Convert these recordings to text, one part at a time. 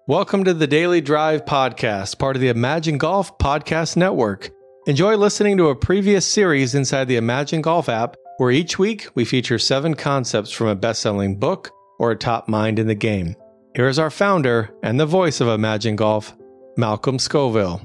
Welcome to the Daily Drive Podcast, part of the Imagine Golf Podcast Network. Enjoy listening to a previous series inside the Imagine Golf app, where each week we feature 7 concepts from a best-selling book or a top mind in the game. Here is our founder and the voice of Imagine Golf, Malcolm Scoville.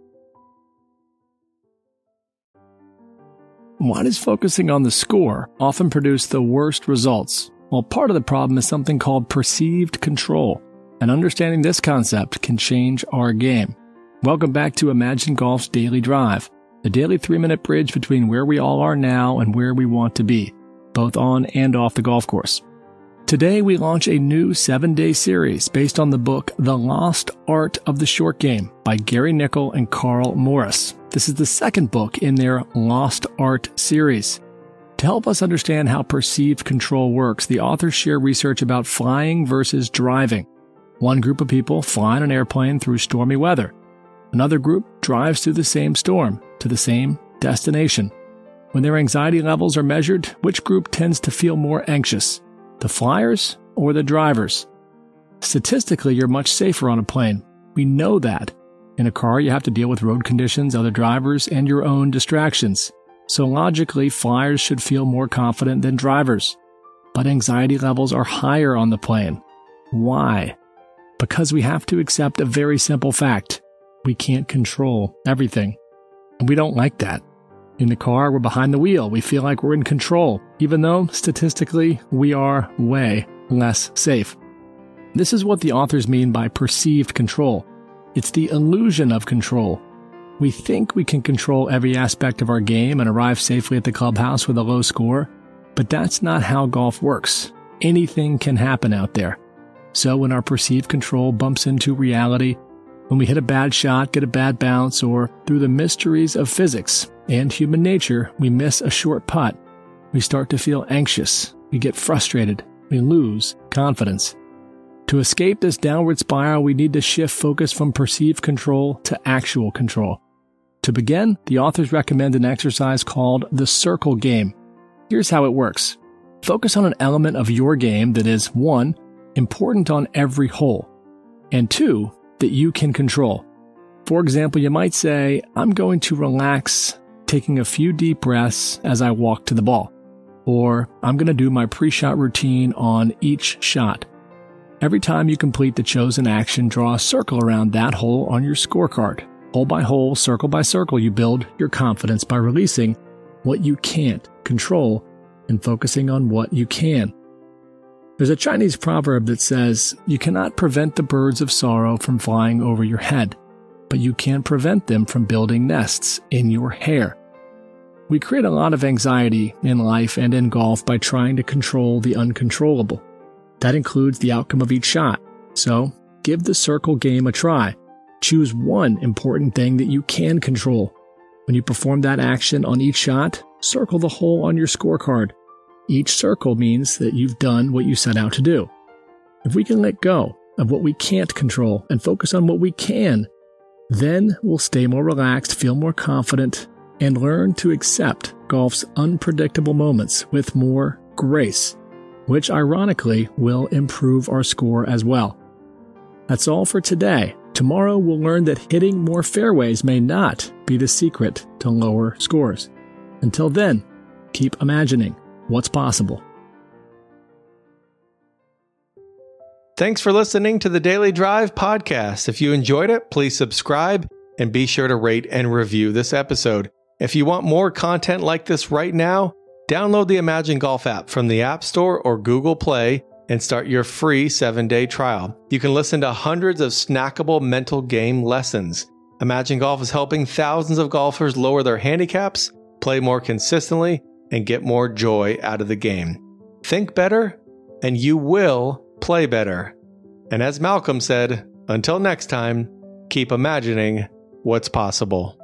Why does focusing on the score often produce the worst results? Well, part of the problem is something called perceived control, and understanding this concept can change our game. Welcome back to Imagine Golf's Daily Drive, the daily 3-minute bridge between where we all are now and where we want to be, both on and off the golf course. Today, we launch a new 7-day series based on the book The Lost Art of the Short Game by Gary Nickel and Carl Morris. This is the second book in their Lost Art series. To help us understand how perceived control works, the authors share research about flying versus driving. One group of people fly in an airplane through stormy weather. Another group drives through the same storm to the same destination. When their anxiety levels are measured, which group tends to feel more anxious? The flyers or the drivers? Statistically, you're much safer on a plane. We know that. In a car, you have to deal with road conditions, other drivers, and your own distractions. So logically, flyers should feel more confident than drivers. But anxiety levels are higher on the plane. Why? Because we have to accept a very simple fact. We can't control everything. And we don't like that. In the car, we're behind the wheel. We feel like we're in control, even though statistically, we are way less safe. This is what the authors mean by perceived control. It's the illusion of control. We think we can control every aspect of our game and arrive safely at the clubhouse with a low score, but that's not how golf works. Anything can happen out there. So when our perceived control bumps into reality, when we hit a bad shot, get a bad bounce, or through the mysteries of physics and human nature, we miss a short putt, we start to feel anxious, we get frustrated, we lose confidence. To escape this downward spiral, we need to shift focus from perceived control to actual control. To begin, the authors recommend an exercise called the circle game. Here's how it works. Focus on an element of your game that is 1, important on every hole, and 2, that you can control. For example, you might say, I'm going to relax, taking a few deep breaths as I walk to the ball. Or, I'm going to do my pre-shot routine on each shot. Every time you complete the chosen action, draw a circle around that hole on your scorecard. Hole by hole, circle by circle, you build your confidence by releasing what you can't control and focusing on what you can. There's a Chinese proverb that says, you cannot prevent the birds of sorrow from flying over your head, but you can prevent them from building nests in your hair. We create a lot of anxiety in life and in golf by trying to control the uncontrollable. That includes the outcome of each shot. So, give the circle game a try. Choose one important thing that you can control. When you perform that action on each shot, circle the hole on your scorecard. Each circle means that you've done what you set out to do. If we can let go of what we can't control and focus on what we can, then we'll stay more relaxed, feel more confident, and learn to accept golf's unpredictable moments with more grace, which ironically will improve our score as well. That's all for today. Tomorrow we'll learn that hitting more fairways may not be the secret to lower scores. Until then, keep imagining what's possible. Thanks for listening to the Daily Drive Podcast. If you enjoyed it, please subscribe and be sure to rate and review this episode. If you want more content like this right now, download the Imagine Golf app from the App Store or Google Play and start your free 7-day trial. You can listen to hundreds of snackable mental game lessons. Imagine Golf is helping thousands of golfers lower their handicaps, play more consistently, and get more joy out of the game. Think better, and you will play better. And as Malcolm said, until next time, keep imagining what's possible.